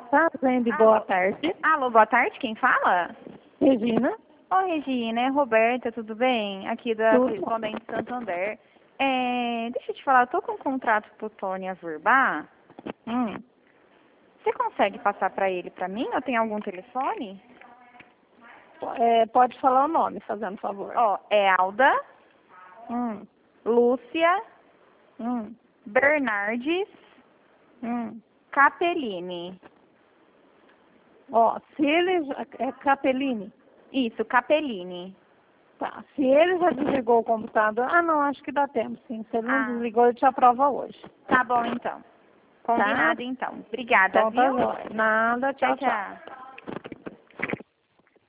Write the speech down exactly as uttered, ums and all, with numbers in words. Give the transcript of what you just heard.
Fazende, boa tarde. Alô, boa tarde, quem fala? Regina. Oi, Regina, é Roberta, tudo bem? Aqui da Tudo. Correspondente Santander. É, deixa eu te falar, eu tô com um contrato pro Tony Averbar. Hum. Você consegue passar pra ele pra mim? Ou tem algum telefone? É, pode falar o nome, fazendo favor. Ó, é Alda, Hum. Lúcia, Hum. Bernardes, Hum. Capellini. Ó, se ele já, é Capellini. Isso, Capellini. Tá. Se ele já desligou o computador, ah não, acho que dá tempo, sim. Se ele não Ah. desligou, ele te aprova hoje. Tá bom, então. Combinado, então. Obrigada, Então tá viu? jóia. Nada, tchau, Tchau, tchau. tchau.